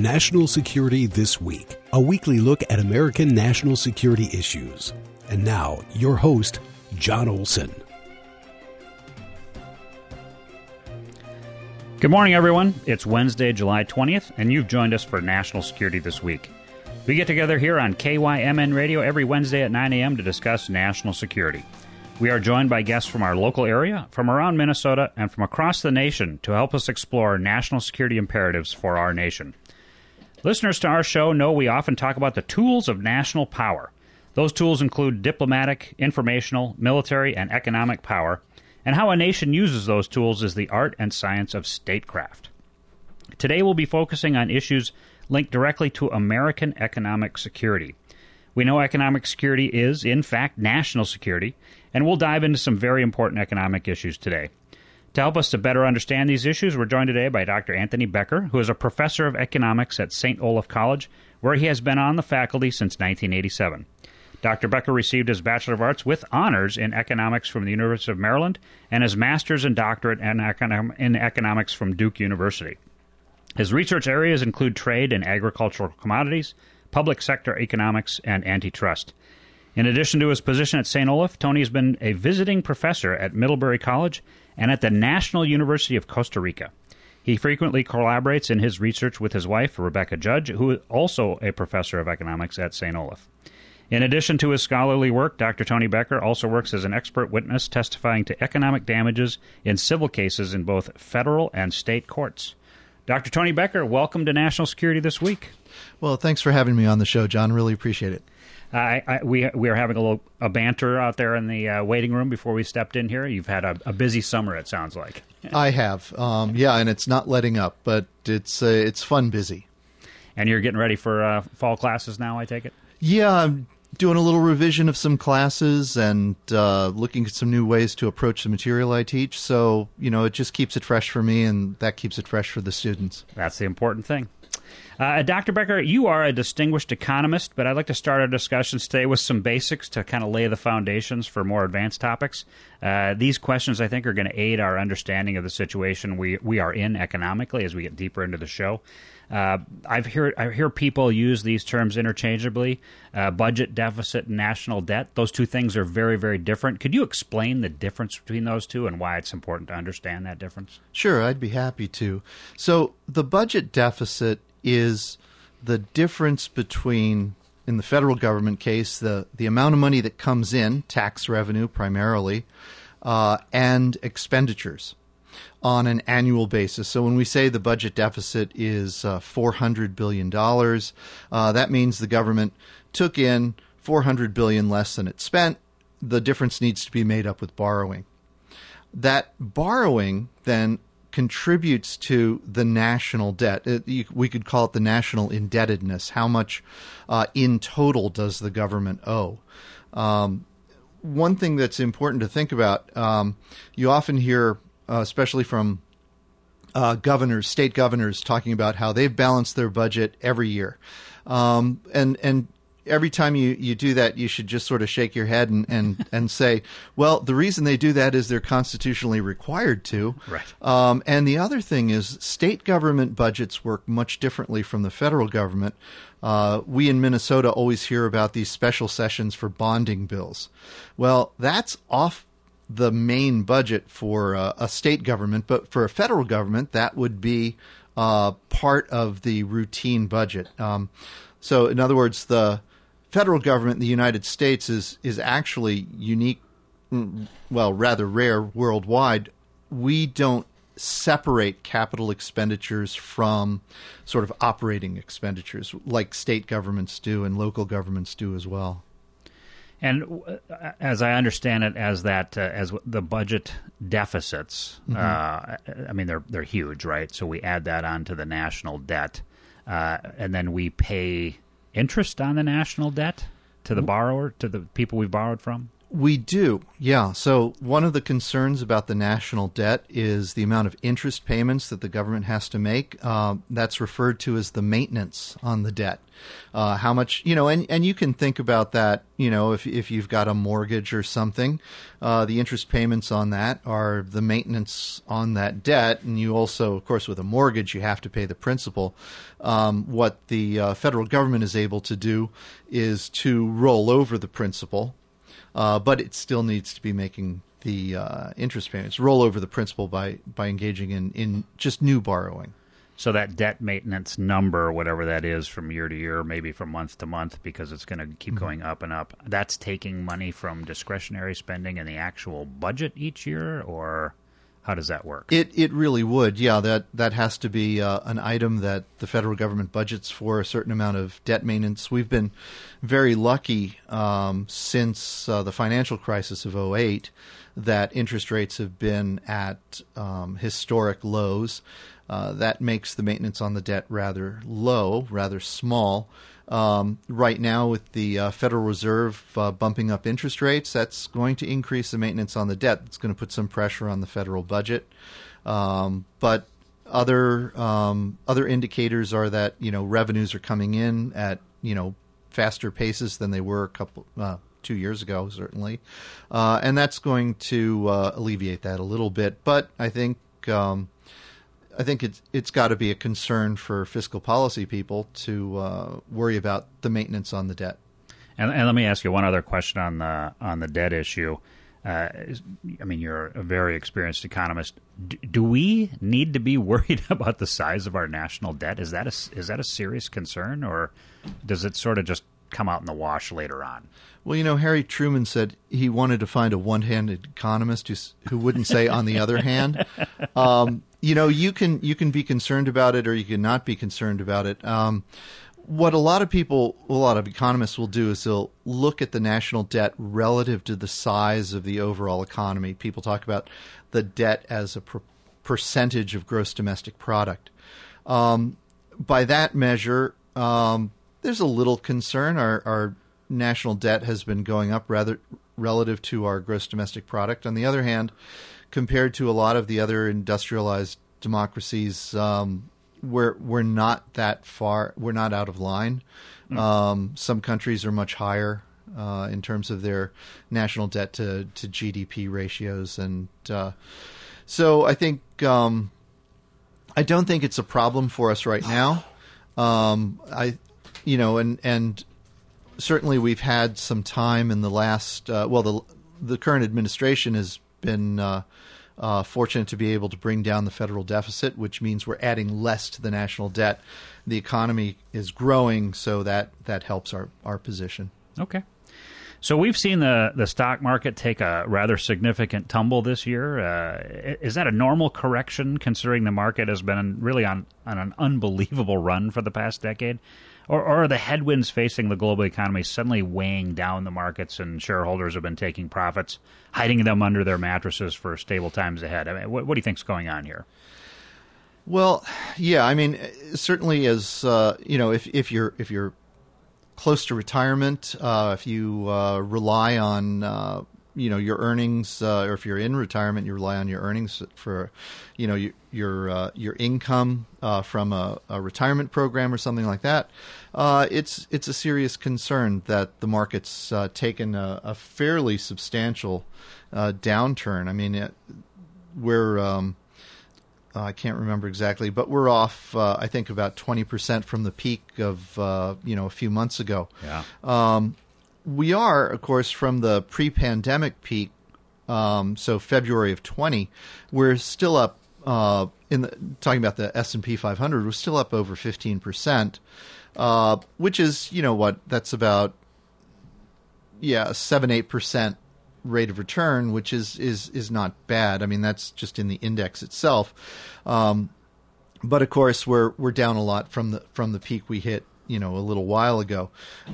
National Security This Week, a weekly look at American national security issues. And now, your host, John Olson. Good morning, everyone. It's Wednesday, July 20th, and you've joined us for National Security This Week. We get together here on KYMN Radio every Wednesday at 9 a.m. to discuss national security. We are joined by guests from our local area, from around Minnesota, and from across the nation to help us explore national security imperatives for our nation. Listeners to our show know we often talk about the tools of national power. Those tools include diplomatic, informational, military, and economic power, and how a nation uses those tools is the art and science of statecraft. Today we'll be focusing on issues linked directly to American economic security. We know economic security is, in fact, national security, and we'll dive into some very important economic issues today. To help us to better understand these issues, we're joined today by Dr. Anthony Becker, who is a professor of economics at St. Olaf College, where he has been on the faculty since 1987. Dr. Becker received his Bachelor of Arts with honors in economics from the University of Maryland and his master's and doctorate in economics from Duke University. His research areas include trade and agricultural commodities, public sector economics, and antitrust. In addition to his position at St. Olaf, Tony has been a visiting professor at Middlebury College and at the National University of Costa Rica. He frequently collaborates in his research with his wife, Rebecca Judge, who is also a professor of economics at St. Olaf. In addition to his scholarly work, Dr. Tony Becker also works as an expert witness testifying to economic damages in civil cases in both federal and state courts. Dr. Tony Becker, welcome to National Security This Week. Well, thanks for having me on the show, John. Really appreciate it. We are having a banter out there in the waiting room before we stepped in here. You've had a busy summer, it sounds like. I have, and it's not letting up, but it's fun busy. And you're getting ready for fall classes now, I take it? Yeah, I'm doing a little revision of some classes and looking at some new ways to approach the material I teach. So, it just keeps it fresh for me, and that keeps it fresh for the students. That's the important thing. Dr. Becker, you are a distinguished economist, but I'd like to start our discussions today with some basics to kind of lay the foundations for more advanced topics. These questions, I think, are going to aid our understanding of the situation we are in economically as we get deeper into the show. I hear people use these terms interchangeably, budget deficit and national debt. Those two things are very, very different. Could you explain the difference between those two and why it's important to understand that difference? Sure, I'd be happy to. So the budget deficit is the difference between, in the federal government case, the amount of money that comes in, tax revenue primarily, and expenditures on an annual basis. So when we say the budget deficit is $400 billion, that means the government took in $400 billion less than it spent. The difference needs to be made up with borrowing. That borrowing then contributes to the national debt. We could call it the national indebtedness. How much in total does the government owe? One thing that's important to think about, you often hear, especially from state governors, talking about how they've balanced their budget every year. And every time you do that, you should just sort of shake your head and say, well, the reason they do that is they're constitutionally required to. Right. And the other thing is state government budgets work much differently from the federal government. We in Minnesota always hear about these special sessions for bonding bills. Well, that's off the main budget for a state government, but for a federal government, that would be part of the routine budget. So in other words, the federal government in the United States is actually unique, well, rather rare worldwide. We don't separate capital expenditures from sort of operating expenditures like state governments do and local governments do as well. And as I understand it, as the budget deficits, I mean, they're huge, right? So we add that onto the national debt, and then we pay interest on the national debt to the borrower, to the people we've borrowed from? We do, yeah. So one of the concerns about the national debt is the amount of interest payments that the government has to make. That's referred to as the maintenance on the debt. How much, and you can think about that, if you've got a mortgage or something, the interest payments on that are the maintenance on that debt. And you also, of course, with a mortgage, you have to pay the principal. What the federal government is able to do is to roll over the principal. But it still needs to be making the interest payments, roll over the principal by engaging in just new borrowing. So that debt maintenance number, whatever that is from year to year, maybe from month to month, because it's going to keep going up and up, that's taking money from discretionary spending in the actual budget each year, or how does that work? It really would, yeah. That has to be an item that the federal government budgets for a certain amount of debt maintenance. We've been very lucky since the financial crisis of 2008 that interest rates have been at historic lows. That makes the maintenance on the debt rather low, rather small. Right now, with the Federal Reserve bumping up interest rates, that's going to increase the maintenance on the debt. It's going to put some pressure on the federal budget. But other indicators are that revenues are coming in at faster paces than they were 2 years ago, certainly, and that's going to alleviate that a little bit. But I think it's got to be a concern for fiscal policy people to worry about the maintenance on the debt. And let me ask you one other question on the debt issue. You're a very experienced economist. Do we need to be worried about the size of our national debt? Is that a serious concern, or does it sort of just come out in the wash later on? Well, Harry Truman said he wanted to find a one-handed economist who wouldn't say on the other hand. You can be concerned about it or you can not be concerned about it. What a lot of economists will do is they'll look at the national debt relative to the size of the overall economy. People talk about the debt as a percentage of gross domestic product. By that measure, there's a little concern. Our national debt has been going up rather relative to our gross domestic product. On the other hand, compared to a lot of the other industrialized democracies, we're not that far. We're not out of line. Some countries are much higher in terms of their national debt to GDP ratios, and so I think I don't think it's a problem for us right now. And certainly we've had some time in the last. The current administration has been fortunate to be able to bring down the federal deficit, which means we're adding less to the national debt. The economy is growing, so that helps our position. Okay. So we've seen the stock market take a rather significant tumble this year. Is that a normal correction, considering the market has been really on an unbelievable run for the past decade? Or are the headwinds facing the global economy suddenly weighing down the markets and shareholders have been taking profits, hiding them under their mattresses for stable times ahead? I mean, what do you think's going on here? Well, yeah, certainly as if you're close to retirement, if you rely on your earnings, or if you're in retirement, you rely on your earnings for your income from a retirement program or something like that. It's a serious concern that the market's taken a fairly substantial downturn. We're I can't remember exactly, but we're off, I think, about 20% from the peak of a few months ago. Yeah. We are, of course, from the pre-pandemic peak, so February of 20, we're still up, talking about the S&P 500, we're still up over 15%, which is, that's about, 7-8% rate of return, which is not bad. That's just in the index itself. But of course, we're down a lot from the peak we hit, a little while ago.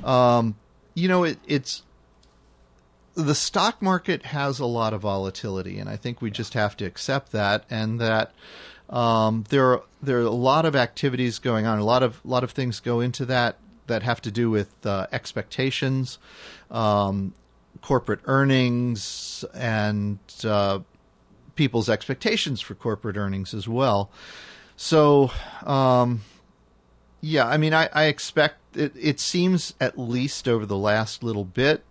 It's the stock market has a lot of volatility, and I think we just have to accept that, and that there are a lot of activities going on. A lot of things go into that have to do with expectations, corporate earnings and people's expectations for corporate earnings as well. So, yeah, I mean, I expect it seems at least over the last little bit,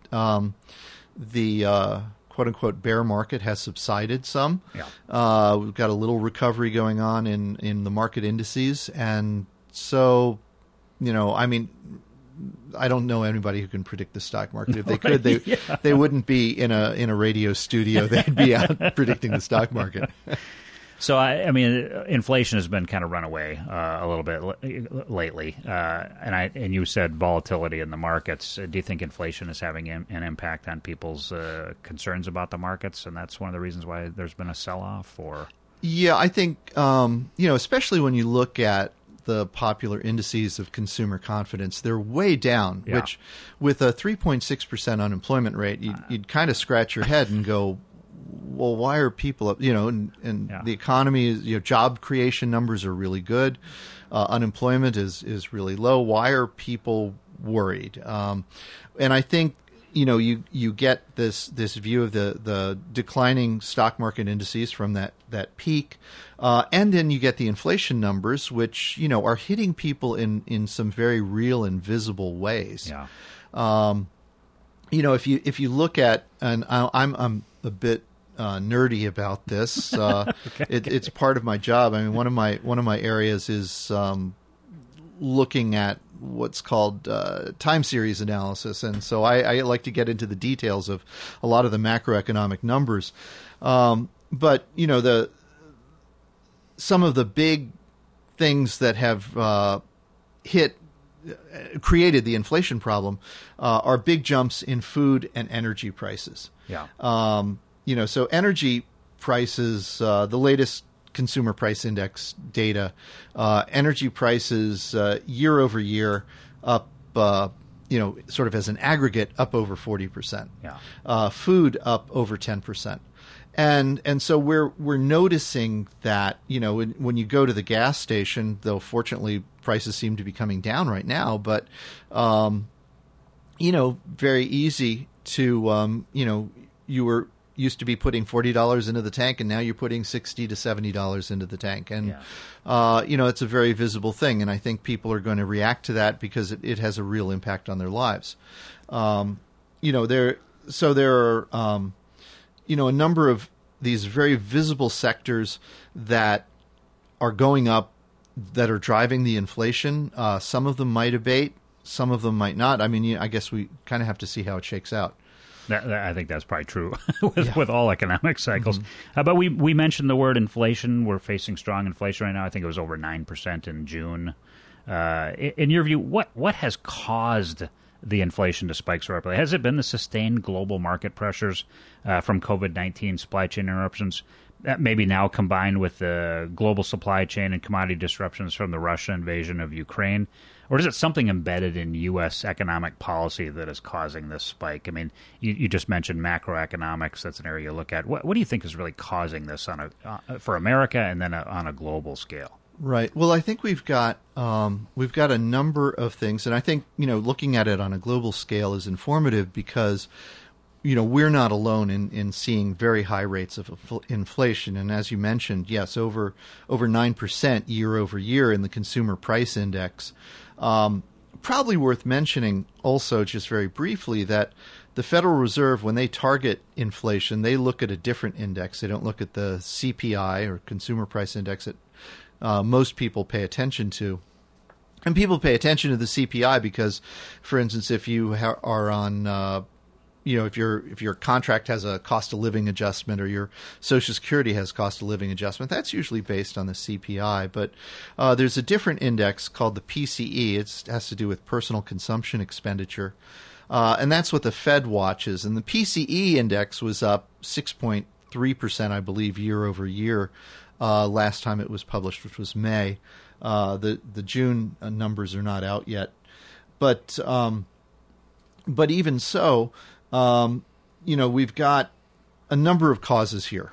the quote-unquote bear market has subsided some. Yeah. We've got a little recovery going on in the market indices. And so, I mean, I don't know anybody who can predict the stock market. If they could, they wouldn't be in a radio studio. They'd be out predicting the stock market. So, I mean, inflation has been kind of run away a little bit lately. And you said volatility in the markets. Do you think inflation is having an impact on people's concerns about the markets? And that's one of the reasons why there's been a sell-off? Or Yeah, I think, especially when you look at the popular indices of consumer confidence, they're way down, which with a 3.6% unemployment rate, you'd kind of scratch your head and go, well, why are people up? And the economy is, job creation numbers are really good. Unemployment is really low. Why are people worried? And I think, you get this view of the declining stock market indices from that peak. And then you get the inflation numbers, which, are hitting people in some very real and visible ways. Yeah. If you look at, and I'm a bit nerdy about this. Okay. It's part of my job. I mean, one of my areas is looking at what's called time series analysis, and so I like to get into the details of a lot of the macroeconomic numbers. But some of the big things that have created the inflation problem are big jumps in food and energy prices. Yeah. So energy prices, the latest consumer price index data, energy prices year over year up, sort of as an aggregate, up over 40%. Yeah. Food up over 10%. And so we're noticing that, when you go to the gas station, though fortunately prices seem to be coming down right now, but, very easy to, you were used to be putting $40 into the tank, and now you're putting $60 to $70 into the tank. And, it's a very visible thing. And I think people are going to react to that because it has a real impact on their lives. There are, a number of these very visible sectors that are going up, that are driving the inflation. Some of them might abate, some of them might not. I mean, I guess we kind of have to see how it shakes out. I think that's probably true with all economic cycles. Mm-hmm. But we mentioned the word inflation. We're facing strong inflation right now. I think it was over 9% in June. In your view, what has caused the inflation to spike so rapidly? Has it been the sustained global market pressures from COVID-19 supply chain interruptions, that maybe now combined with the global supply chain and commodity disruptions from the Russia invasion of Ukraine? Or is it something embedded in U.S. economic policy that is causing this spike? I mean, you just mentioned macroeconomics. That's an area you look at. What do you think is really causing this for America and then on a global scale? Right. Well, I think we've got a number of things, and I think looking at it on a global scale is informative because we're not alone in seeing very high rates of inflation, and as you mentioned, yes, over 9% year over year in the consumer price index. Probably worth mentioning also, just very briefly, that the Federal Reserve, when they target inflation, they look at a different index. They don't look at the CPI or consumer price index that most people pay attention to. And people pay attention to the CPI because, for instance, if you are on if your contract has a cost of living adjustment or your Social Security has cost of living adjustment, that's usually based on the CPI. But there's a different index called the PCE. It has to do with personal consumption expenditure. And that's what the Fed watches. And the PCE index was up 6.3%, I believe, year over year last time it was published, which was May. The June numbers are not out yet. But even so, we've got a number of causes here.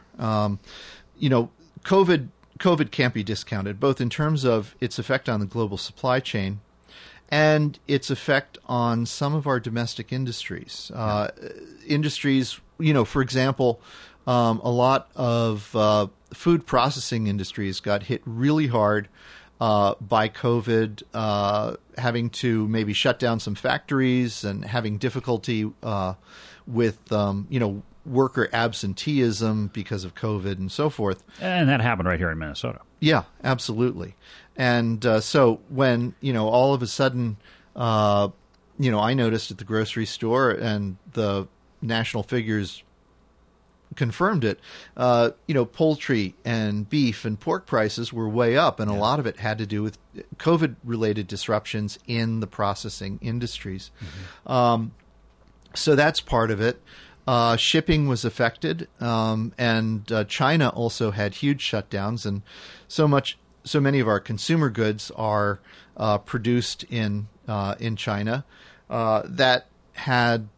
COVID can't be discounted, both in terms of its effect on the global supply chain and its effect on some of our domestic industries. Industries, for example, a lot of food processing industries got hit really hard by COVID, having to maybe shut down some factories and having difficulty with, worker absenteeism because of COVID and so forth. And that happened right here in Minnesota. Yeah, absolutely. And so when, all of a sudden, I noticed at the grocery store and the national figures confirmed it, poultry and beef and pork prices were way up. And a lot of it had to do with COVID-related disruptions in the processing industries. Mm-hmm. So that's part of it. Shipping was affected, and China also had huge shutdowns, and so many of our consumer goods are produced in China. That had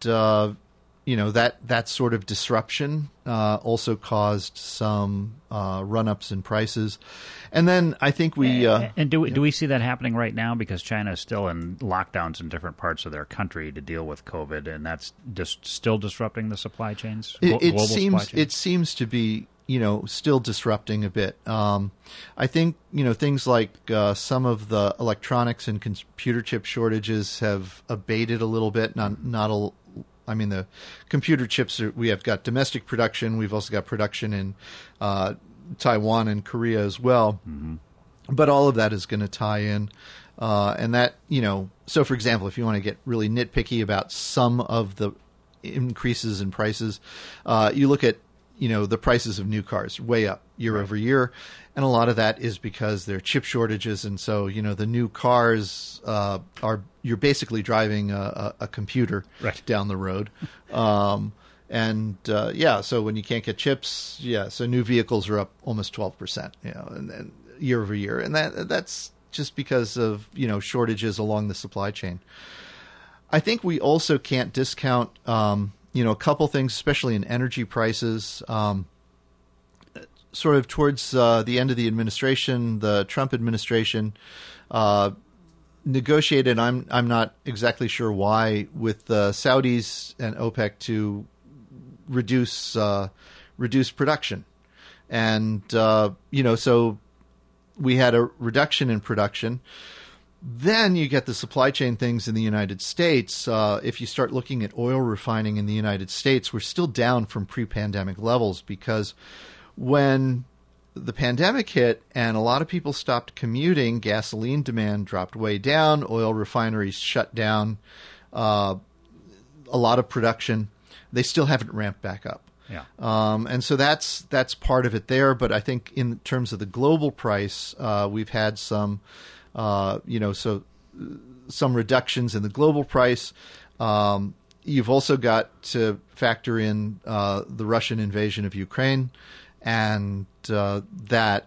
that sort of disruption also caused some run-ups in prices. And then I think do we see that happening right now, because China is still in lockdowns in different parts of their country to deal with COVID, and that's just still disrupting the supply chains. It seems to be still disrupting a bit. I think things like some of the electronics and computer chip shortages have abated a little bit. The computer chips we have got domestic production. We've also got production in Taiwan and Korea as well. Mm-hmm. But all of that is going to tie in. And that, so for example, if you want to get really nitpicky about some of the increases in prices, you look at, the prices of new cars way up year over year. And a lot of that is because there are chip shortages. And so, the new cars you're basically driving a computer down the road. So when you can't get chips, so new vehicles are up almost 12%, and year over year. And that's just because of, shortages along the supply chain. I think we also can't discount, a couple things, especially in energy prices. Sort of towards the end of the administration, the Trump administration negotiated, I'm not exactly sure why, with the Saudis and OPEC to reduce production. And, so we had a reduction in production. Then you get the supply chain things in the United States. If you start looking at oil refining in the United States, we're still down from pre-pandemic levels, because when the pandemic hit and a lot of people stopped commuting, gasoline demand dropped way down, oil refineries shut down a lot of production. They still haven't ramped back up. Yeah. And so that's part of it there. But I think in terms of the global price, we've had some, some reductions in the global price. You've also got to factor in the Russian invasion of Ukraine, and that,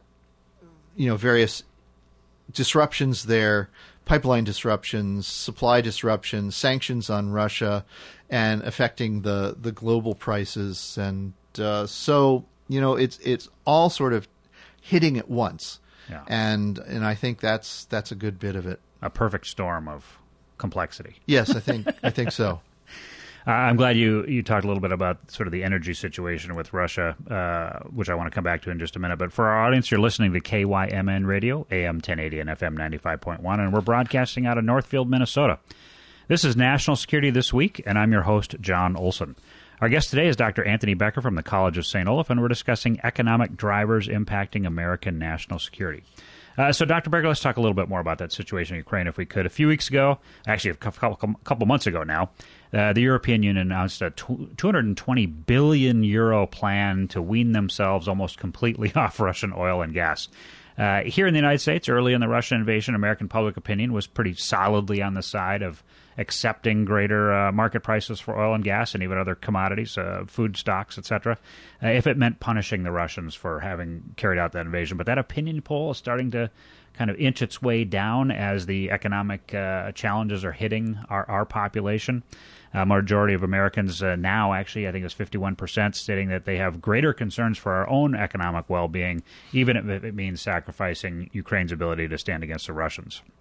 various disruptions there, pipeline disruptions, supply disruptions, sanctions on Russia, and affecting the global prices. And so, it's all sort of hitting at once. Yeah. And I think that's a good bit of it. A perfect storm of complexity. Yes, I think so. I'm glad you talked a little bit about sort of the energy situation with Russia, which I want to come back to in just a minute. But for our audience, you're listening to KYMN Radio, AM 1080 and FM 95.1, and we're broadcasting out of Northfield, Minnesota. This is National Security This Week, and I'm your host, John Olson. Our guest today is Dr. Anthony Becker from the College of St. Olaf, and we're discussing economic drivers impacting American national security. So, Dr. Becker, let's talk a little bit more about that situation in Ukraine, if we could. A few weeks ago, actually a couple months ago now, the European Union announced a 220 billion euro plan to wean themselves almost completely off Russian oil and gas. Here in the United States, early in the Russian invasion, American public opinion was pretty solidly on the side of accepting greater market prices for oil and gas and even other commodities, food stocks, etc., if it meant punishing the Russians for having carried out that invasion. But that opinion poll is starting to kind of inch its way down as the economic challenges are hitting our population. Majority of Americans now, actually, I think it's 51%, stating that they have greater concerns for our own economic well-being, even if it means sacrificing Ukraine's ability to stand against the Russians.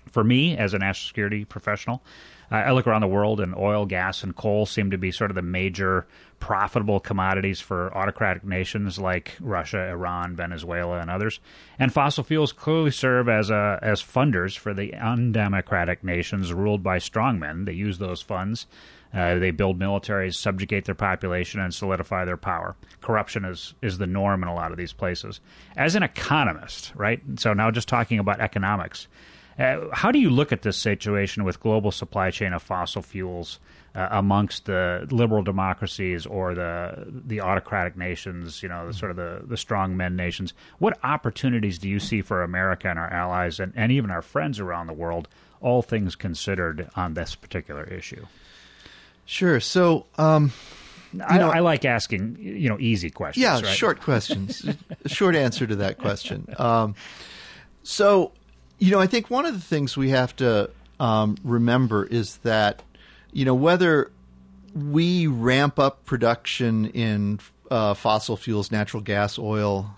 For me, as a national security professional, I look around the world, and oil, gas, and coal seem to be sort of the major profitable commodities for autocratic nations like Russia, Iran, Venezuela, and others. And fossil fuels clearly serve as funders for the undemocratic nations ruled by strongmen. They use those funds. They build militaries, subjugate their population, and solidify their power. Corruption is the norm in a lot of these places. As an economist, right? So now just talking about economics, how do you look at this situation with global supply chain of fossil fuels amongst the liberal democracies or the autocratic nations, the sort of the strong men nations? What opportunities do you see for America and our allies and even our friends around the world, all things considered, on this particular issue? Sure. So, I like asking, easy questions. Yeah, right? Short questions. Short answer to that question. I think one of the things we have to remember is that, whether we ramp up production in fossil fuels, natural gas, oil,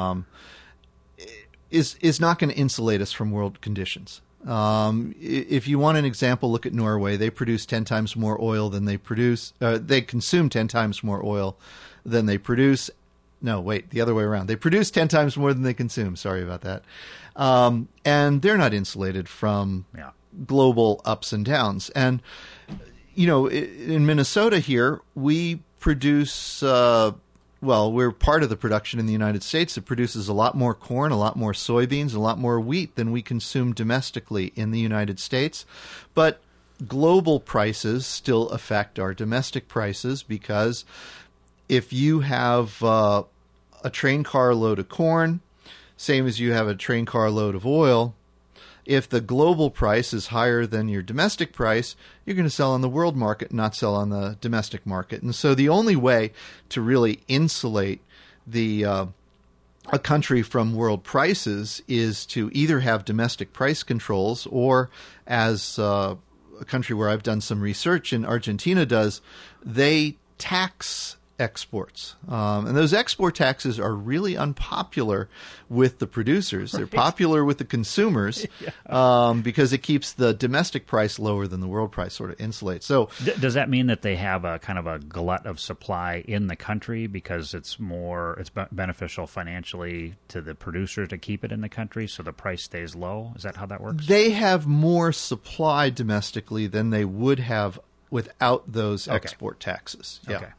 is not going to insulate us from world conditions. If you want an example, look at Norway. They produce 10 times more oil than they produce. They consume 10 times more oil than they produce. No, wait, the other way around. They produce 10 times more than they consume. Sorry about that. And they're not insulated from global ups and downs. And, in Minnesota here, we produce, we're part of the production in the United States that produces a lot more corn, a lot more soybeans, a lot more wheat than we consume domestically in the United States. But global prices still affect our domestic prices, because if you have a train car load of corn, same as you have a train car load of oil, if the global price is higher than your domestic price, you're going to sell on the world market, not sell on the domestic market. And so the only way to really insulate a country from world prices is to either have domestic price controls, or, as a country where I've done some research in Argentina does, they tax exports. And those export taxes are really unpopular with the producers. They're popular with the consumers because it keeps the domestic price lower than the world price, sort of insulates. So does that mean that they have a kind of a glut of supply in the country because it's beneficial financially to the producer to keep it in the country so the price stays low? Is that how that works? They have more supply domestically than they would have without those export taxes. Yeah. Okay.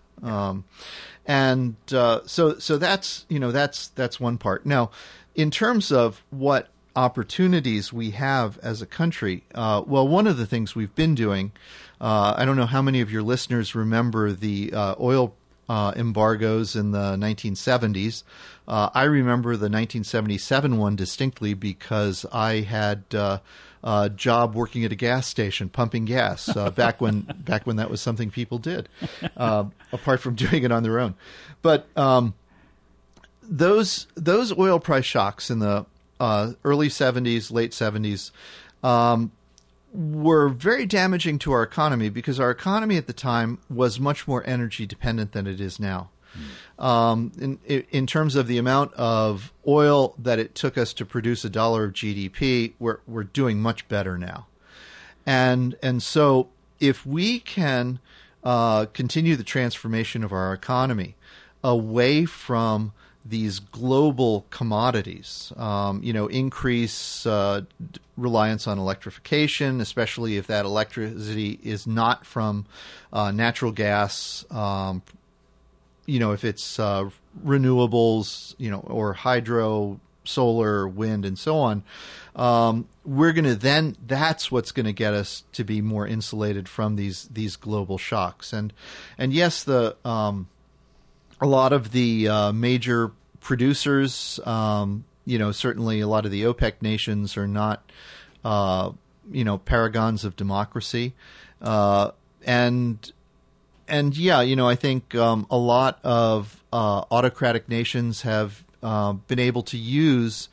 So that's one part. Now, in terms of what opportunities we have as a country, one of the things we've been doing, I don't know how many of your listeners remember the oil embargoes in the 1970s. I remember the 1977 one distinctly because I had a job working at a gas station pumping gas back when that was something people did, apart from doing it on their own. But those oil price shocks in the early 70s, late 70s were very damaging to our economy, because our economy at the time was much more energy dependent than it is now. In terms of the amount of oil that it took us to produce $1 of GDP, we're doing much better now. And so if we can continue the transformation of our economy away from these global commodities, increase reliance on electrification, especially if that electricity is not from natural gas, if it's renewables, or hydro, solar, wind, and so on, that's what's going to get us to be more insulated from these global shocks. And yes, a lot of the major producers, certainly a lot of the OPEC nations are not, paragons of democracy. I think a lot of autocratic nations have been able to use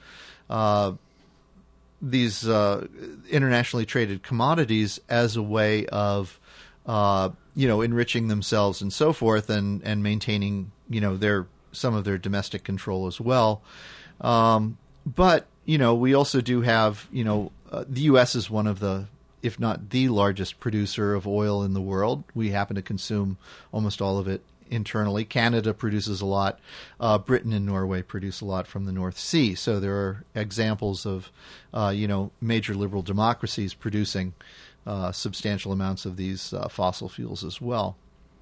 these internationally traded commodities as a way of enriching themselves and so forth, and maintaining some of their domestic control as well. But we also do have the U.S. is one of the, if not the largest producer of oil in the world. We happen to consume almost all of it internally. Canada produces a lot. Britain and Norway produce a lot from the North Sea. So there are examples of, major liberal democracies producing substantial amounts of these fossil fuels as well.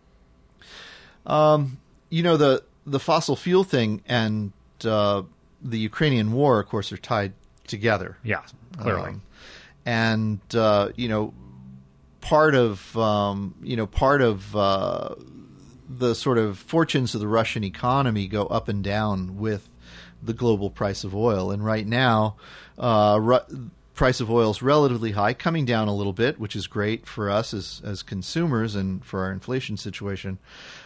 The fossil fuel thing and the Ukrainian war, of course, are tied together. Yeah, clearly. Part of the sort of fortunes of the Russian economy go up and down with the global price of oil. And right now, price of oil is relatively high, coming down a little bit, which is great for us as consumers and for our inflation situation.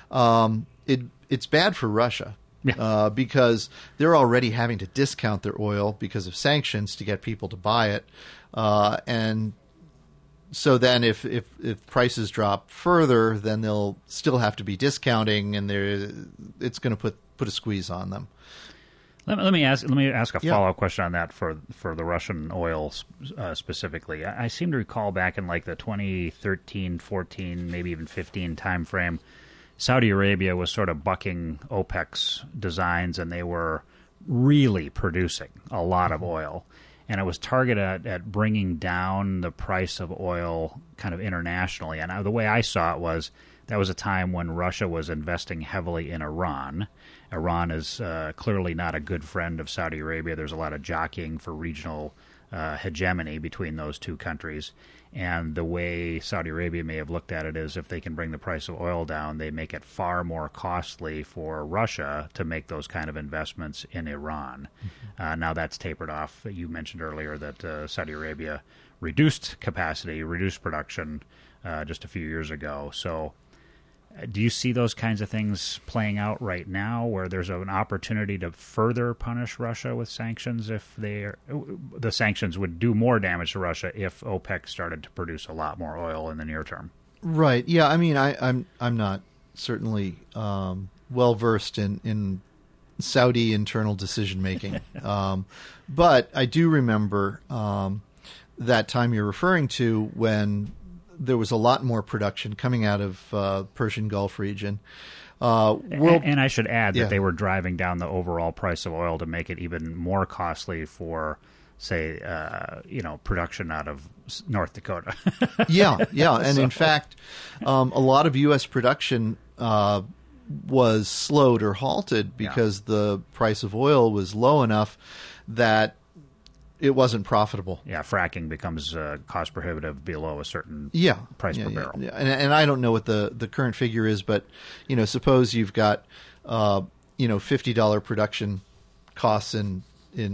It's bad for Russia. Yeah. Because they're already having to discount their oil because of sanctions to get people to buy it. And so then if prices drop further, then they'll still have to be discounting, and it's going to put a squeeze on them. Let me ask a follow-up question on that for the Russian oil specifically. I seem to recall back in like the 2013, 14, maybe even 15 time frame, Saudi Arabia was sort of bucking OPEC's designs, and they were really producing a lot of oil. And it was targeted at bringing down the price of oil kind of internationally. And the way I saw it was that was a time when Russia was investing heavily in Iran. Iran is clearly not a good friend of Saudi Arabia. There's a lot of jockeying for regional hegemony between those two countries. And the way Saudi Arabia may have looked at it is if they can bring the price of oil down, they make it far more costly for Russia to make those kind of investments in Iran. Mm-hmm. Now that's tapered off. You mentioned earlier that Saudi Arabia reduced capacity, reduced production just a few years ago. So do you see those kinds of things playing out right now, where there's an opportunity to further punish Russia with sanctions if the sanctions would do more damage to Russia if OPEC started to produce a lot more oil in the near term? Right. Yeah. I mean, I'm not certainly well versed in Saudi internal decision making, but I do remember that time you're referring to when there was a lot more production coming out of Persian Gulf region. And I should add that they were driving down the overall price of oil to make it even more costly for, say, production out of North Dakota. Yeah. And in fact, a lot of U.S. production was slowed or halted because the price of oil was low enough that it wasn't profitable. Yeah, fracking becomes cost prohibitive below a certain price per barrel. Yeah. And I don't know what the current figure is, but suppose you've got $50 production costs in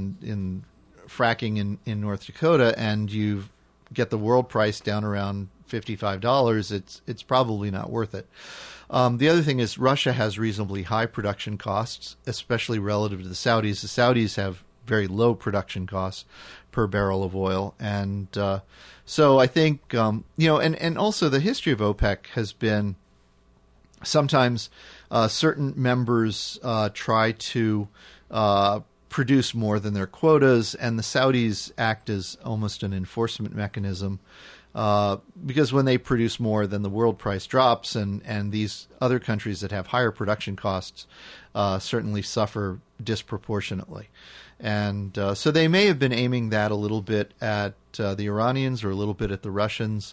fracking in North Dakota, and you get the world price down around $55. It's probably not worth it. The other thing is Russia has reasonably high production costs, especially relative to the Saudis. The Saudis have very low production costs per barrel of oil. And so I think, and also the history of OPEC has been sometimes certain members try to produce more than their quotas, and the Saudis act as almost an enforcement mechanism because when they produce more, then the world price drops, and these other countries that have higher production costs certainly suffer disproportionately. And so they may have been aiming that a little bit at the Iranians or a little bit at the Russians.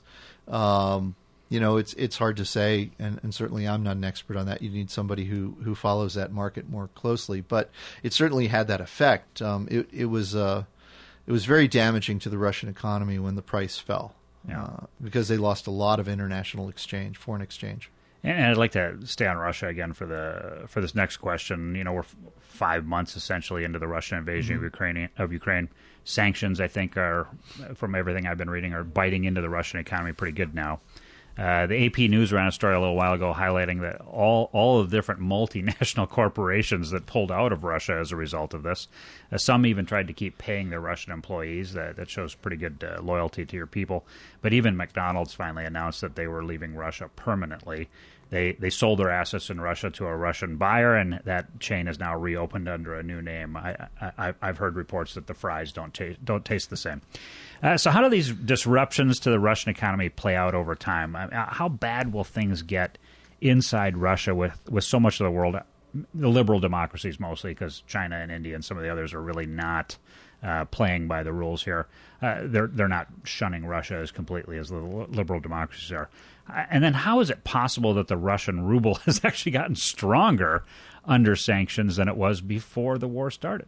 It's hard to say, and certainly I'm not an expert on that. You need somebody who follows that market more closely. But it certainly had that effect. It was very damaging to the Russian economy when the price fell because they lost a lot of international exchange, foreign exchange. And I'd like to stay on Russia again for this next question. We're 5 months essentially into the Russian invasion of Ukraine. Sanctions, I think, are, from everything I've been reading, are biting into the Russian economy pretty good now. The AP News ran a story a little while ago highlighting that all of the different multinational corporations that pulled out of Russia as a result of this. Some even tried to keep paying their Russian employees. That shows pretty good loyalty to your people. But even McDonald's finally announced that they were leaving Russia permanently. They sold their assets in Russia to a Russian buyer, and that chain is now reopened under a new name. I've heard reports that the fries don't taste the same. So how do these disruptions to the Russian economy play out over time? How bad will things get inside Russia with so much of the world, the liberal democracies mostly, because China and India and some of the others are really not playing by the rules here. They're not shunning Russia as completely as the liberal democracies are. And then how is it possible that the Russian ruble has actually gotten stronger under sanctions than it was before the war started?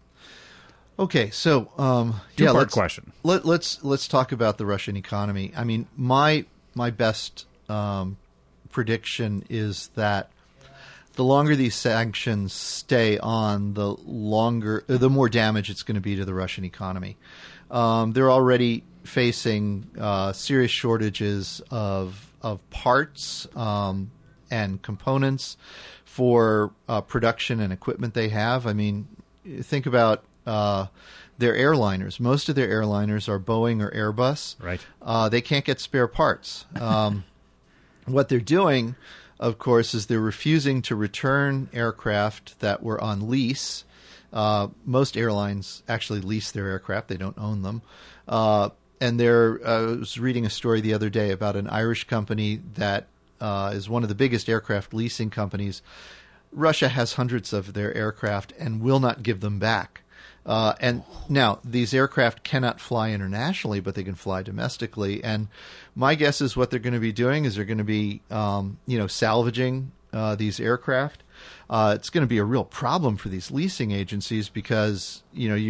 Okay, so two-part question. Let's talk about the Russian economy. I mean, my best prediction is that the longer these sanctions stay on, the more damage it's going to be to the Russian economy. They're already facing serious shortages of parts and components for production and equipment they have. I mean, think about their airliners. Most of their airliners are Boeing or Airbus. Right. They can't get spare parts. What they're doing, of course, is they're refusing to return aircraft that were on lease. Most airlines actually lease their aircraft. They don't own them. And I was reading a story the other day about an Irish company that is one of the biggest aircraft leasing companies. Russia has hundreds of their aircraft and will not give them back. And now, these aircraft cannot fly internationally, but they can fly domestically. And my guess is what they're going to be doing is they're going to be, salvaging these aircraft. It's going to be a real problem for these leasing agencies because,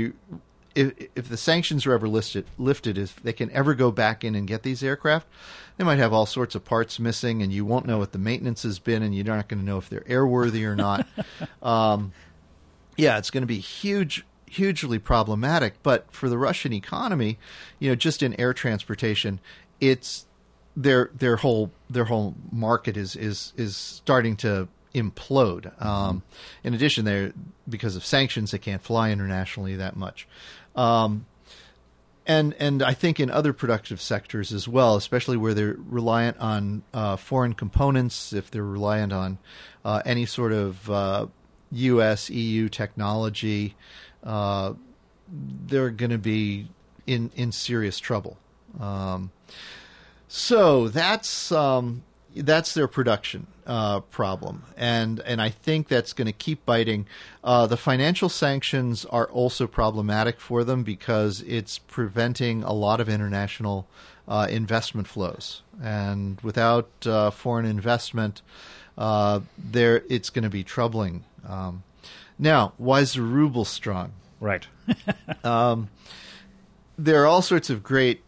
if the sanctions are ever lifted, if they can ever go back in and get these aircraft, they might have all sorts of parts missing, and you won't know what the maintenance has been, and you're not going to know if they're airworthy or not. It's going to be hugely problematic. But for the Russian economy, just in air transportation, it's their whole market is starting to implode. In addition, because of sanctions, they can't fly internationally that much. And I think in other productive sectors as well, especially where they're reliant on foreign components, if they're reliant on any sort of U.S., EU technology, they're going to be in serious trouble. So that's their production problem, and I think that's going to keep biting. The financial sanctions are also problematic for them because it's preventing a lot of international investment flows, and without foreign investment, it's going to be troubling. Now, why is the ruble strong? Right. There are all sorts of great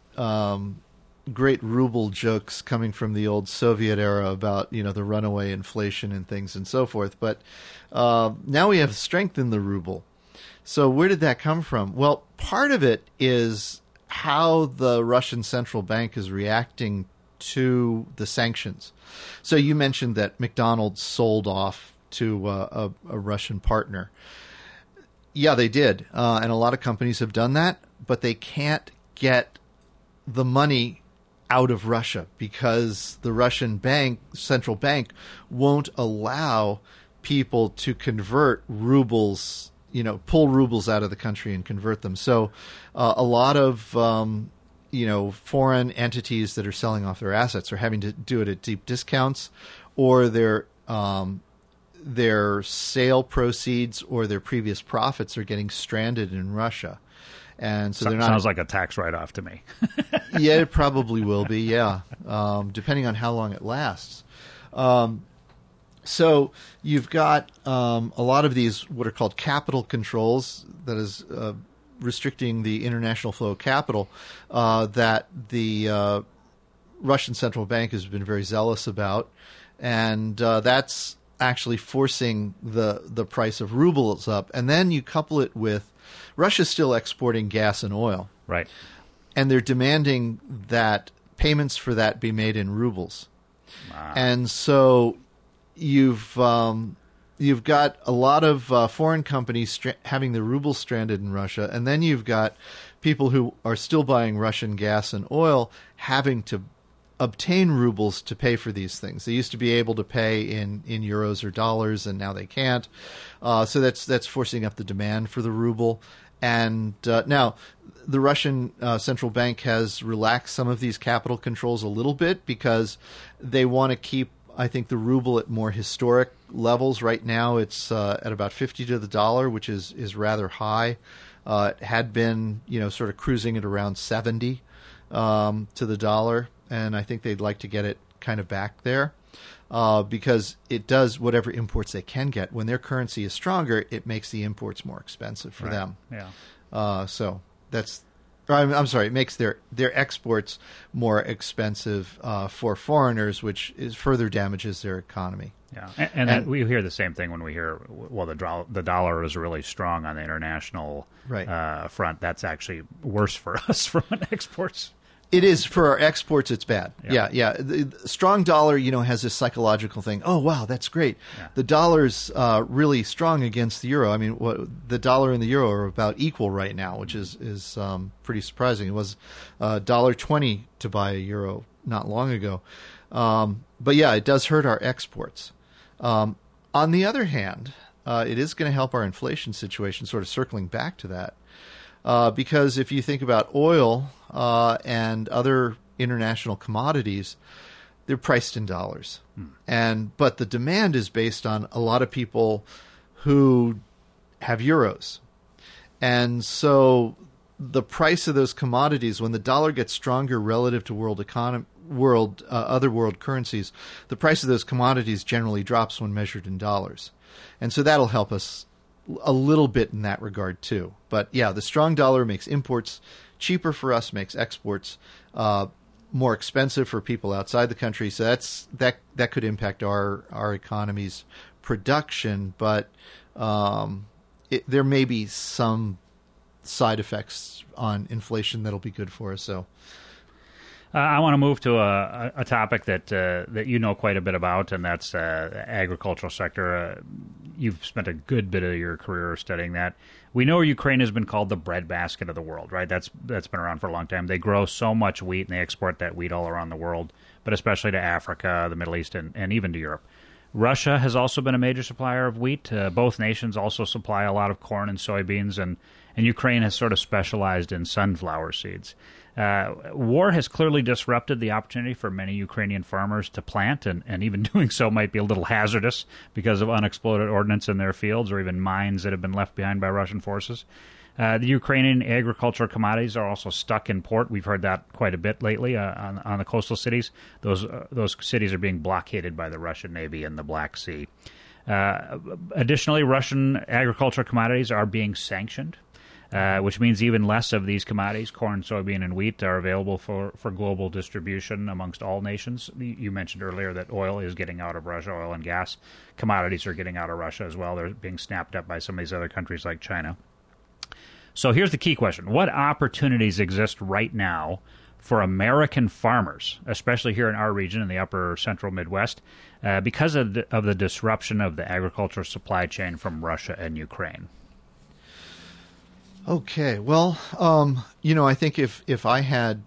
ruble jokes coming from the old Soviet era about, the runaway inflation and things and so forth. But now we have strength in the ruble. So where did that come from? Well, part of it is how the Russian central bank is reacting to the sanctions. So you mentioned that McDonald's sold off to a Russian partner. Yeah, they did. And a lot of companies have done that, but they can't get the money out of Russia because the Russian central bank won't allow people to convert rubles, pull rubles out of the country and convert them. So a lot of, foreign entities that are selling off their assets are having to do it at deep discounts, or their sale proceeds or their previous profits are getting stranded in Russia. And so they're not. Sounds like a tax write-off to me. Yeah, it probably will be. Yeah, depending on how long it lasts. So you've got a lot of these what are called capital controls, that is restricting the international flow of capital, that the Russian central bank has been very zealous about, and that's actually forcing the price of rubles up. And then you couple it with Russia's still exporting gas and oil. Right. And they're demanding that payments for that be made in rubles. And so you've got a lot of foreign companies having their rubles stranded in Russia, and then you've got people who are still buying Russian gas and oil having to obtain rubles to pay for these things. They used to be able to pay in euros or dollars, and now they can't. So that's forcing up the demand for the ruble. And now the Russian central bank has relaxed some of these capital controls a little bit because they want to keep, I think, the ruble at more historic levels. Right now it's at about 50 to the dollar, which is rather high. It had been, sort of cruising at around 70 to the dollar, and I think they'd like to get it kind of back there because it does whatever imports they can get. When their currency is stronger, it makes the imports more expensive for them. Yeah. So that's... I'm sorry. It makes their exports more expensive for foreigners, which further damages their economy. Yeah, and we hear the same thing when we hear, well, the dollar is really strong on the international front. That's actually worse for us from an exports. It is for our exports. It's bad. Yeah. The strong dollar, has this psychological thing. Oh, wow, that's great. Yeah. The dollar's really strong against the euro. I mean, the dollar and the euro are about equal right now, which is pretty surprising. It was $1.20 to buy a euro not long ago. But yeah, it does hurt our exports. On the other hand, it is going to help our inflation situation. Sort of circling back to that. Because if you think about oil and other international commodities, they're priced in dollars. But the demand is based on a lot of people who have euros. And so the price of those commodities, when the dollar gets stronger relative to other world currencies, the price of those commodities generally drops when measured in dollars. And so that'll help us a little bit in that regard too. But yeah, the strong dollar makes imports cheaper for us, makes exports more expensive for people outside the country. So that could impact our economy's production, but there may be some side effects on inflation that'll be good for us. So I want to move to a topic that you know quite a bit about, and that's the agricultural sector. You've spent a good bit of your career studying that. We know Ukraine has been called the breadbasket of the world, right? That's been around for a long time. They grow so much wheat, and they export that wheat all around the world, but especially to Africa, the Middle East, and even to Europe. Russia has also been a major supplier of wheat. Both nations also supply a lot of corn and soybeans, and Ukraine has sort of specialized in sunflower seeds. War has clearly disrupted the opportunity for many Ukrainian farmers to plant, and even doing so might be a little hazardous because of unexploded ordnance in their fields or even mines that have been left behind by Russian forces. The Ukrainian agricultural commodities are also stuck in port. We've heard that quite a bit lately on the coastal cities. Those cities are being blockaded by the Russian Navy in the Black Sea. Additionally, Russian agricultural commodities are being sanctioned, which means even less of these commodities, corn, soybean, and wheat, are available for global distribution amongst all nations. You mentioned earlier that oil is getting out of Russia. Oil and gas commodities are getting out of Russia as well. They're being snapped up by some of these other countries like China. So here's the key question. What opportunities exist right now for American farmers, especially here in our region in the upper central Midwest, because of the disruption of the agricultural supply chain from Russia and Ukraine? Okay, well, I think if I had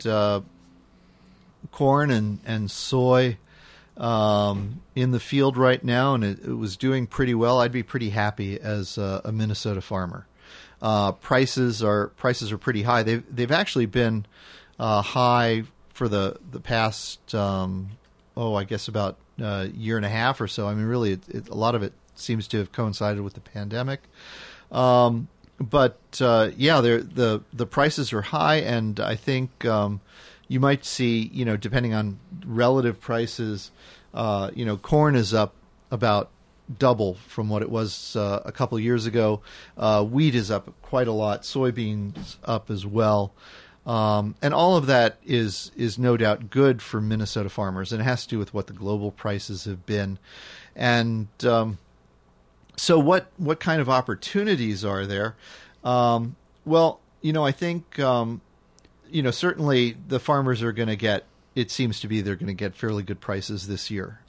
corn and soy in the field right now and it was doing pretty well, I'd be pretty happy as a Minnesota farmer. Prices are pretty high. They've actually been high for the past I guess about a year and a half or so. I mean, really, a lot of it seems to have coincided with the pandemic. But the prices are high, and I think you might see, depending on relative prices, corn is up about double from what it was a couple of years ago. Wheat is up quite a lot. Soybeans up as well. And all of that is no doubt good for Minnesota farmers, and it has to do with what the global prices have been. And so what kind of opportunities are there? Well, I think, certainly the farmers are going to get, it seems to be they're going to get fairly good prices this year.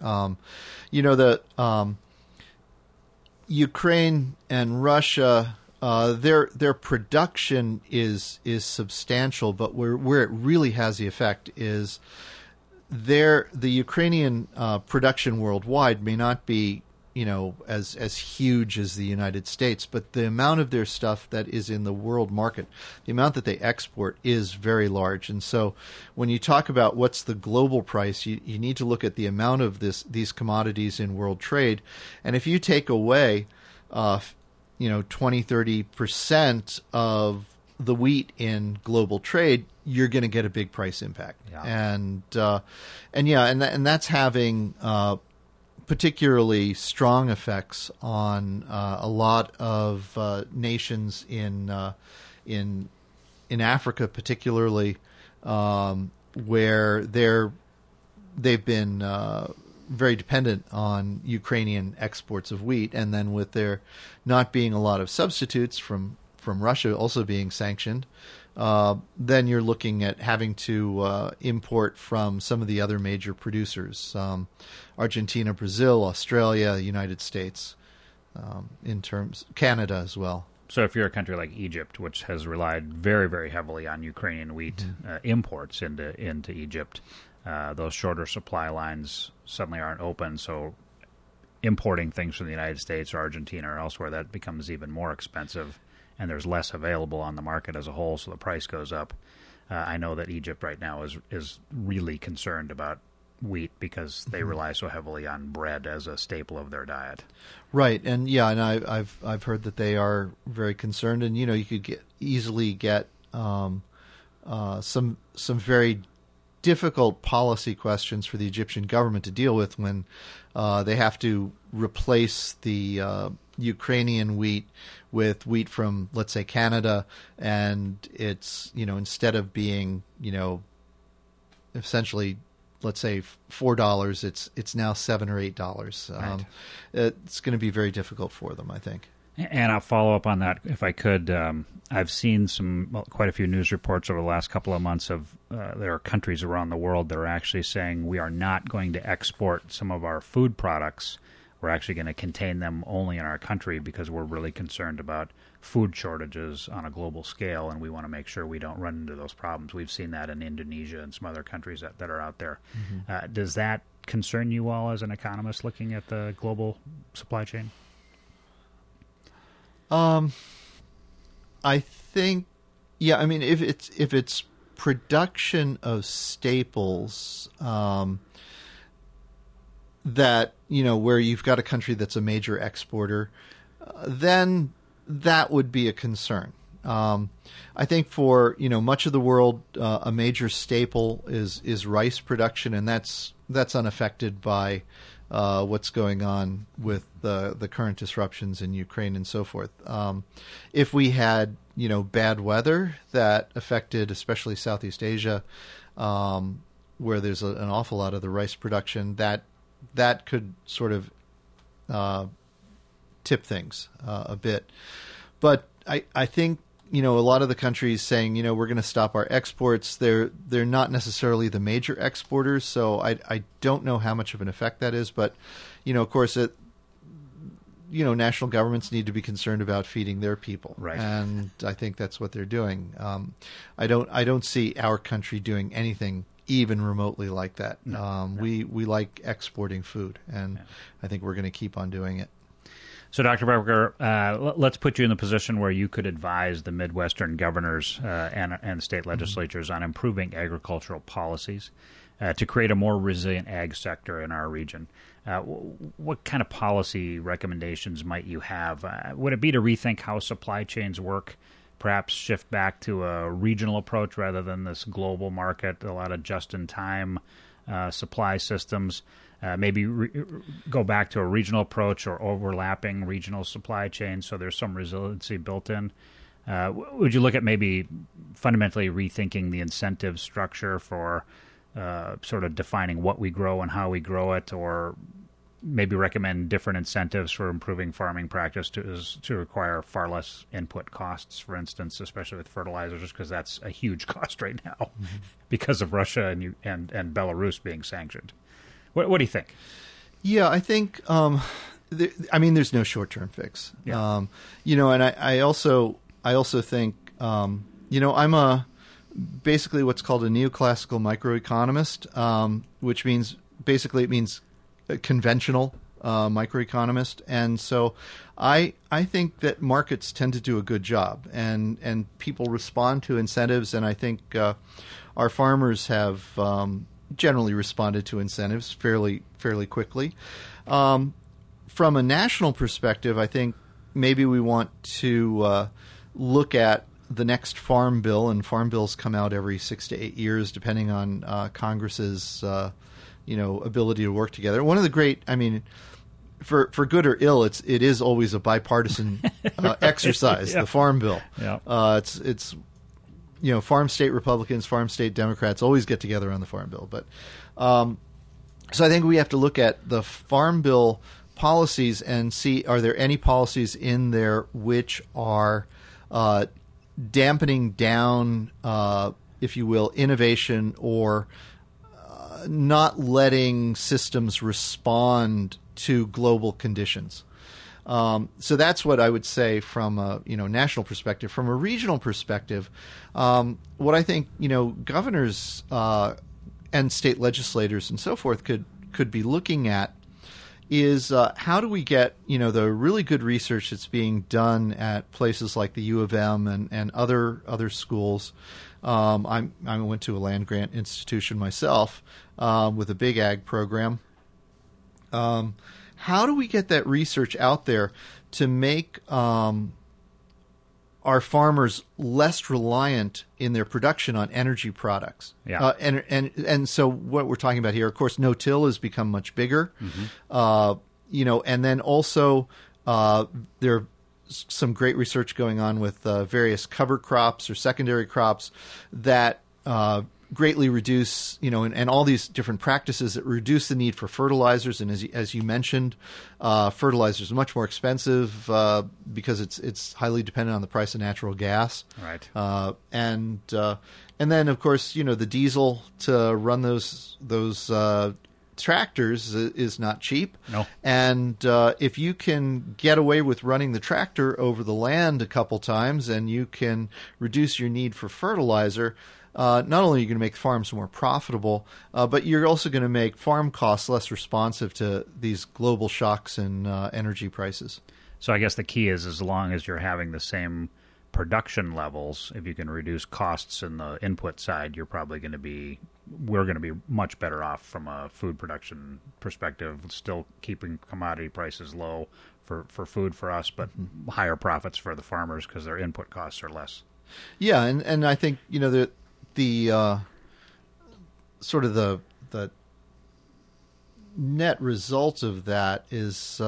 Ukraine and Russia, their production is substantial, but where it really has the effect is the Ukrainian production worldwide may not be, as huge as the United States, but the amount of their stuff that is in the world market, the amount that they export is very large. And so when you talk about what's the global price, you need to look at the amount of these commodities in world trade. And if you take away 20-30% of the wheat in global trade, you're going to get a big price impact. Yeah. And that's having particularly strong effects on a lot of nations in Africa, particularly where they've been very dependent on Ukrainian exports of wheat, and then with there not being a lot of substitutes from Russia also being sanctioned, then you're looking at having to import from some of the other major producers, Argentina, Brazil, Australia, United States, Canada as well. So if you're a country like Egypt, which has relied very, very heavily on Ukrainian wheat imports into Egypt, those shorter supply lines suddenly aren't open, so importing things from the United States or Argentina or elsewhere, that becomes even more expensive, and there's less available on the market as a whole, so the price goes up. I know that Egypt right now is really concerned about wheat because they rely so heavily on bread as a staple of their diet. Right, and I've heard that they are very concerned, and you could easily get some very difficult policy questions for the Egyptian government to deal with when they have to replace the Ukrainian wheat with wheat from, let's say, Canada, and it's instead of being essentially, let's say, $4, it's now $7 or $8. Right. It's going to be very difficult for them, I think. And I'll follow up on that if I could. I've seen quite a few news reports over the last couple of months of there are countries around the world that are actually saying we are not going to export some of our food products. We're actually going to contain them only in our country because we're really concerned about food shortages on a global scale, and we want to make sure we don't run into those problems. We've seen that in Indonesia and some other countries that are out there. Mm-hmm. Does that concern you all as an economist looking at the global supply chain? I think, I mean, if it's production of staples, that where you've got a country that's a major exporter, then that would be a concern. I think for much of the world, a major staple is rice production, and that's unaffected by what's going on with the current disruptions in Ukraine and so forth. If we had bad weather that affected especially Southeast Asia, where there's an awful lot of the rice production, that could sort of tip things a bit. But I think a lot of the countries saying we're going to stop our exports, they're not necessarily the major exporters, so I don't know how much of an effect that is. But of course national governments need to be concerned about feeding their people, right? And I think that's what they're doing. I don't see our country doing anything even remotely like that. No. We like exporting food, and I think we're going to keep on doing it. So, Dr. Barker, let's put you in the position where you could advise the Midwestern governors and state legislatures on improving agricultural policies to create a more resilient ag sector in our region. What kind of policy recommendations might you have? Would it be to rethink how supply chains work, perhaps shift back to a regional approach rather than this global market, a lot of just-in-time supply systems? Maybe go back to a regional approach or overlapping regional supply chains so there's some resiliency built in. Would you look at maybe fundamentally rethinking the incentive structure for sort of defining what we grow and how we grow it, or maybe recommend different incentives for improving farming practice to require far less input costs, for instance, especially with fertilizers, because that's a huge cost right now because of Russia and Belarus being sanctioned. What do you think? Yeah, I think, there's no short-term fix. Yeah. And I also think, I'm basically what's called a neoclassical microeconomist. which means basically it means a conventional microeconomist. And so I think that markets tend to do a good job, and people respond to incentives, and I think our farmers have generally responded to incentives fairly quickly. From a national perspective, I think maybe we want to look at the next farm bill, and farm bills come out every 6 to 8 years, depending on Congress's ability to work together. One of the great, for good or ill, it is always a bipartisan exercise. Yeah. The farm bill. Yeah. It's farm state Republicans, farm state Democrats always get together on the farm bill. But so I think we have to look at the farm bill policies and see, are there any policies in there which are dampening down, if you will, innovation, or not letting systems respond to global conditions. So that's what I would say from a national perspective. From a regional perspective, what I think governors and state legislators and so forth could be looking at is how do we get the really good research that's being done at places like the U of M and other schools. I went to a land grant institution myself with a big ag program. How do we get that research out there to make our farmers less reliant in their production on energy products? Yeah. And so what we're talking about here, of course, no-till has become much bigger. Mm-hmm. And then also there are some great research going on with various cover crops or secondary crops that greatly reduce, and all these different practices that reduce the need for fertilizers. And as you mentioned, fertilizers are much more expensive because it's highly dependent on the price of natural gas. Right. And then of course, the diesel to run those tractors is not cheap. No. And if you can get away with running the tractor over the land a couple times, and you can reduce your need for fertilizer, not only are you going to make farms more profitable, but you're also going to make farm costs less responsive to these global shocks in energy prices. So I guess the key is, as long as you're having the same production levels, if you can reduce costs in the input side, we're going to be much better off from a food production perspective, still keeping commodity prices low for food for us, but higher profits for the farmers because their input costs are less. Yeah, and I think the sort of the net result of that is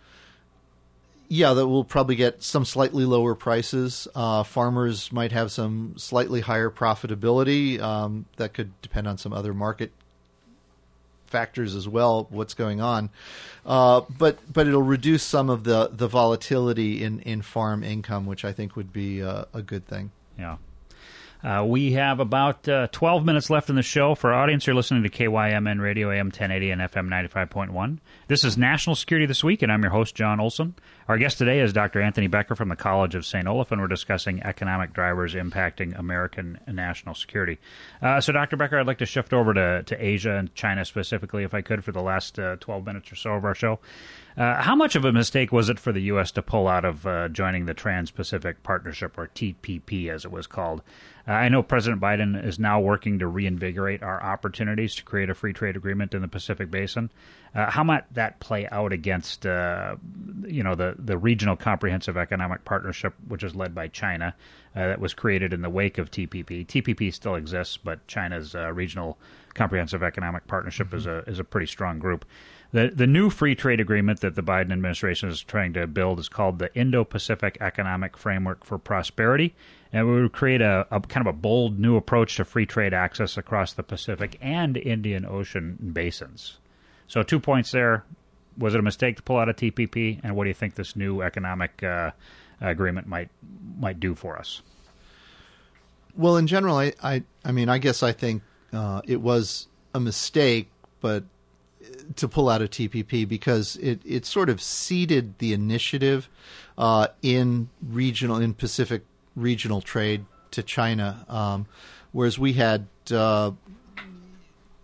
that we'll probably get some slightly lower prices. Farmers might have some slightly higher profitability. That could depend on some other market factors as well, what's going on. But it'll reduce some of the volatility in farm income, which I think would be a good thing. Yeah. We have about 12 minutes left in the show. For our audience, you're listening to KYMN Radio, AM 1080 and FM 95.1. This is National Security This Week, and I'm your host, John Olson. Our guest today is Dr. Anthony Becker from the College of St. Olaf, and we're discussing economic drivers impacting American national security. So, Dr. Becker, I'd like to shift over to Asia and China specifically, if I could, for the last 12 minutes or so of our show. How much of a mistake was it for the U.S. to pull out of joining the Trans-Pacific Partnership, or TPP as it was called? I know President Biden is now working to reinvigorate our opportunities to create a free trade agreement in the Pacific Basin. How might that play out against the Regional Comprehensive Economic Partnership, which is led by China, that was created in the wake of TPP? TPP still exists, but China's Regional Comprehensive Economic Partnership is a pretty strong group. The new free trade agreement that the Biden administration is trying to build is called the Indo-Pacific Economic Framework for Prosperity, and it would create a kind of a bold new approach to free trade access across the Pacific and Indian Ocean basins. So 2 points there. Was it a mistake to pull out of TPP, and what do you think this new economic agreement might do for us? Well, in general, I guess I think it was a mistake, but to pull out of TPP, because it sort of ceded the initiative in Pacific regional trade to China, whereas we had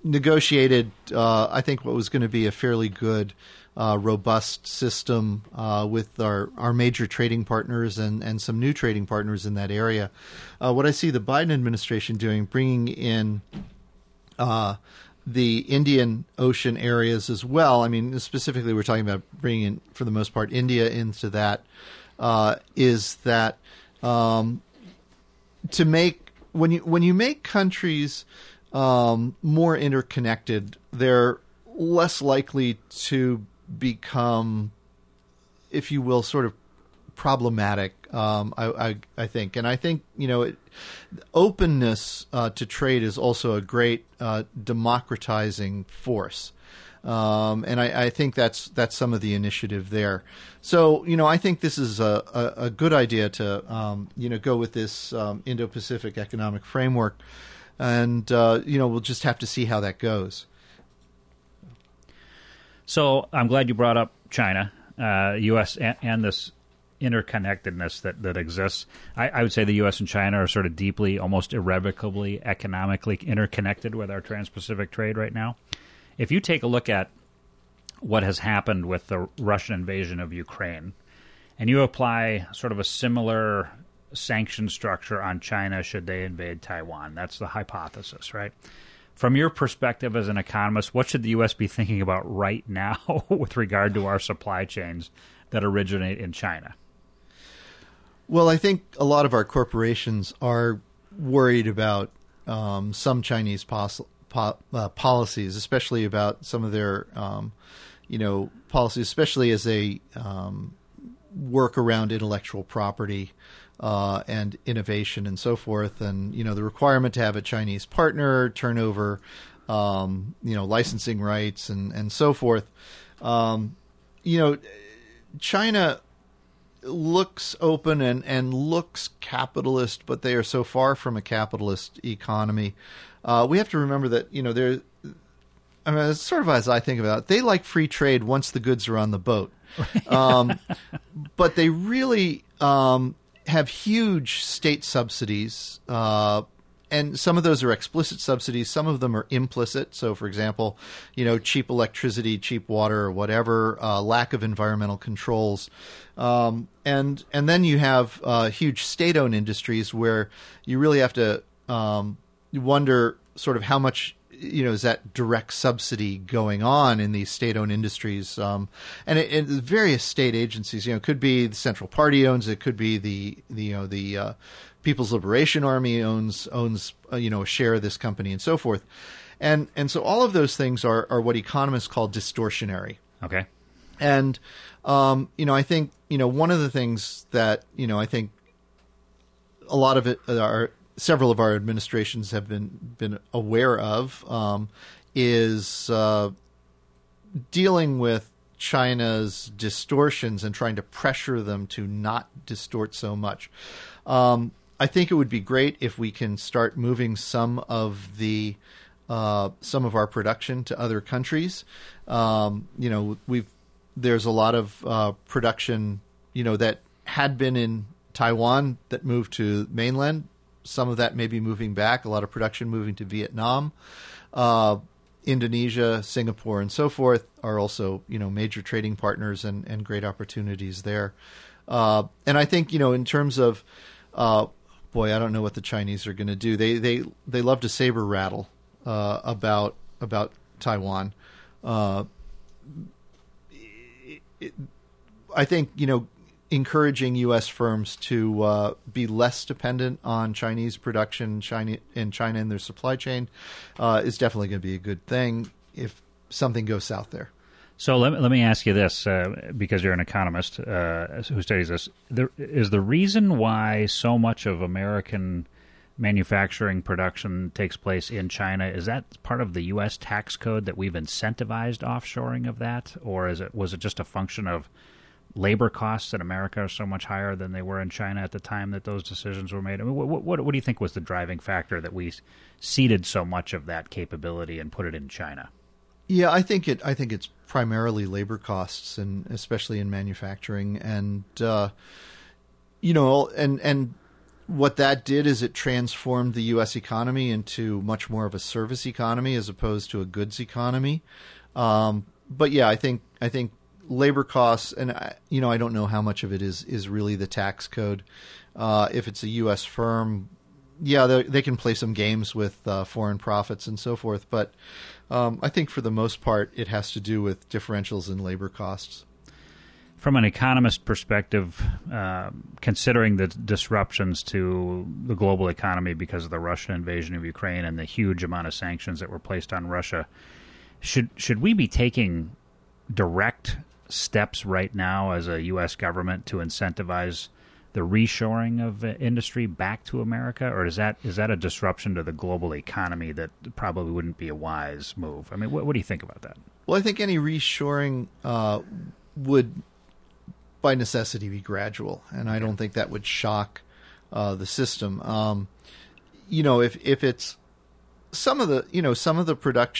negotiated, I think, what was going to be a fairly good, robust system with our major trading partners and some new trading partners in that area. What I see the Biden administration doing, bringing in the Indian Ocean areas as well. I mean, specifically, we're talking about bringing in, for the most part, India into that. Is that to make when you make countries more interconnected, they're less likely to become, if you will, sort of problematic. I think, and I think openness to trade is also a great democratizing force. And I think that's some of the initiative there. So, I think this is a good idea to, go with this Indo-Pacific economic framework. And, we'll just have to see how that goes. So I'm glad you brought up China, U.S. and this interconnectedness that exists. I would say the U.S. and China are sort of deeply, almost irrevocably, economically interconnected with our trans-Pacific trade right now. If you take a look at what has happened with the Russian invasion of Ukraine, and you apply sort of a similar sanction structure on China should they invade Taiwan, that's the hypothesis, right? From your perspective as an economist, what should the U.S. be thinking about right now with regard to our supply chains that originate in China? Well, I think a lot of our corporations are worried about some Chinese policies, especially about some of their, policies, especially as they work around intellectual property and innovation and so forth. And, the requirement to have a Chinese partner, turnover, licensing rights and so forth. China looks open and looks capitalist, but they are so far from a capitalist economy. We have to remember that, it's sort of as I think about it, they like free trade once the goods are on the boat. But they really have huge state subsidies, and some of those are explicit subsidies. Some of them are implicit. So, for example, cheap electricity, cheap water, or whatever, lack of environmental controls. And then you have huge state-owned industries where you really have to wonder sort of how much is that direct subsidy going on in these state-owned industries, and various state agencies. Could be the Central Party owns it, could be the People's Liberation Army owns a share of this company and so forth, and so all of those things are what economists call distortionary. Okay, and I think one of the things that I think a lot of it are. Several of our administrations have been aware of is dealing with China's distortions and trying to pressure them to not distort so much. I think it would be great if we can start moving some of our production to other countries. There's a lot of production that had been in Taiwan that moved to mainland. Some of that may be moving back, a lot of production moving to Vietnam. Indonesia, Singapore, and so forth are also, major trading partners and great opportunities there. And I think, in terms of, I don't know what the Chinese are going to do. They love to saber rattle about Taiwan. I think, encouraging U.S. firms to be less dependent on Chinese production, China in their supply chain, is definitely going to be a good thing if something goes south there. So let me ask you this, because you're an economist who studies this. Is the reason why so much of American manufacturing production takes place in China, is that part of the U.S. tax code that we've incentivized offshoring of that? Or was it just a function of labor costs in America are so much higher than they were in China at the time that those decisions were made? I mean, what do you think was the driving factor that we ceded so much of that capability and put it in China? Yeah, I think it's primarily labor costs, and especially in manufacturing, and what that did is it transformed the U.S. economy into much more of a service economy as opposed to a goods economy. But yeah, I think labor costs, and I don't know how much of it is really the tax code. If it's a U.S. firm, yeah, they can play some games with foreign profits and so forth. But I think for the most part, it has to do with differentials in labor costs. From an economist perspective, considering the disruptions to the global economy because of the Russian invasion of Ukraine and the huge amount of sanctions that were placed on Russia, should we be taking direct steps right now as a U.S. government to incentivize the reshoring of industry back to America, or is that a disruption to the global economy that probably wouldn't be a wise move? I mean, what do you think about that? Well, I think any reshoring would, by necessity, be gradual, and I don't think that would shock the system. If it's some of the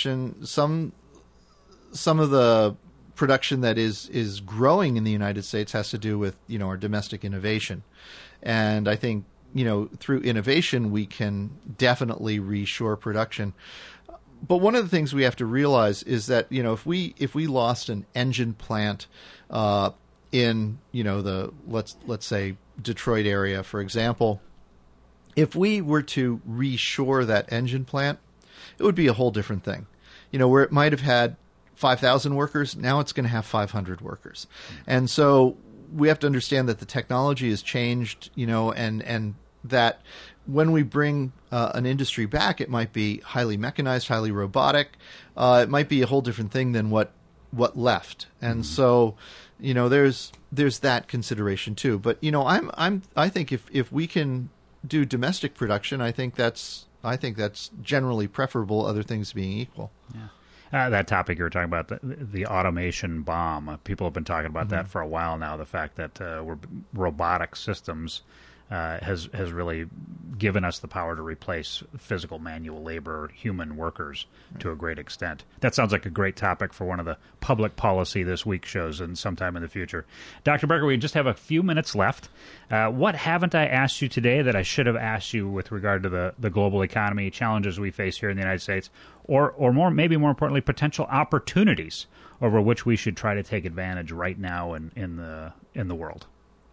production that is growing in the United States has to do with our domestic innovation, and I think through innovation we can definitely reshore production. But one of the things we have to realize is that if we lost an engine plant in the let's say Detroit area, for example, if we were to reshore that engine plant, it would be a whole different thing. Where it might have had 5,000 workers, now it's going to have 500 workers. And so we have to understand that the technology has changed, and that when we bring an industry back, it might be highly mechanized, highly robotic. It might be a whole different thing than what left. And so, there's that consideration too. But, I think if we can do domestic production, I think that's generally preferable, other things being equal. Yeah. That topic you were talking about, the automation bomb, people have been talking about that for a while now, the fact that robotic systems has really given us the power to replace physical manual labor, human workers to a great extent. That sounds like a great topic for one of the public policy this week shows and sometime in the future. Dr. Becker, we just have a few minutes left. What haven't I asked you today that I should have asked you with regard to the global economy, challenges we face here in the United States, or maybe more importantly, potential opportunities over which we should try to take advantage right now in the world?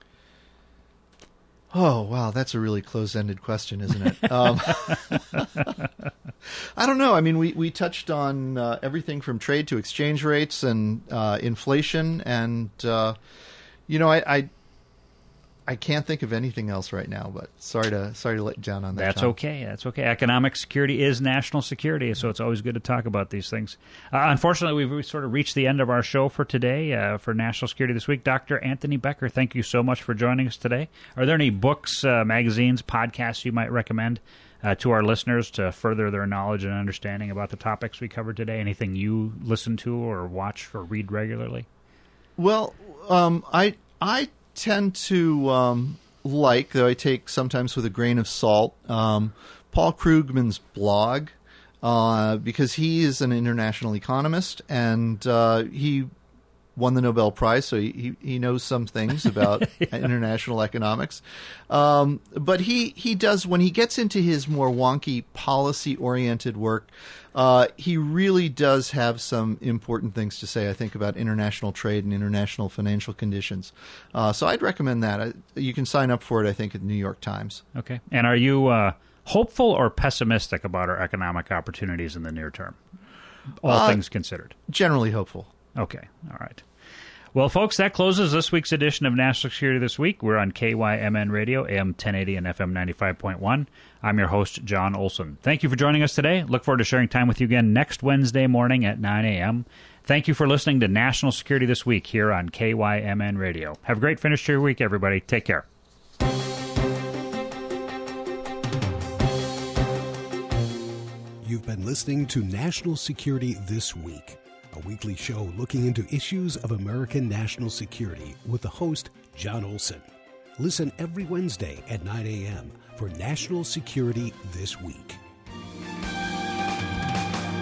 Oh, wow, that's a really close-ended question, isn't it? I don't know. I mean, we touched on everything from trade to exchange rates and inflation, and I can't think of anything else right now. But sorry to let you down on that. That's okay. That's okay. Economic security is national security, so it's always good to talk about these things. Unfortunately, we've sort of reached the end of our show for today for National Security This Week. Dr. Anthony Becker, thank you so much for joining us today. Are there any books, magazines, podcasts you might recommend to our listeners to further their knowledge and understanding about the topics we covered today? Anything you listen to or watch or read regularly? Well, I tend to though I take sometimes with a grain of salt, Paul Krugman's blog, because he is an international economist, and he won the Nobel Prize, so he knows some things about international economics. But he does, when he gets into his more wonky policy-oriented work, he really does have some important things to say, I think, about international trade and international financial conditions. So I'd recommend that. You can sign up for it, I think, at the New York Times. Okay. And are you hopeful or pessimistic about our economic opportunities in the near term, all things considered? Generally hopeful. Okay. All right. Well, folks, that closes this week's edition of National Security This Week. We're on KYMN Radio, AM 1080 and FM 95.1. I'm your host, John Olson. Thank you for joining us today. Look forward to sharing time with you again next Wednesday morning at 9 a.m. Thank you for listening to National Security This Week here on KYMN Radio. Have a great finish to your week, everybody. Take care. You've been listening to National Security This Week, a weekly show looking into issues of American national security with the host, John Olson. Listen every Wednesday at 9 a.m. for National Security This Week.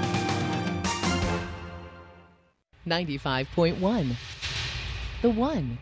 95.1. The One.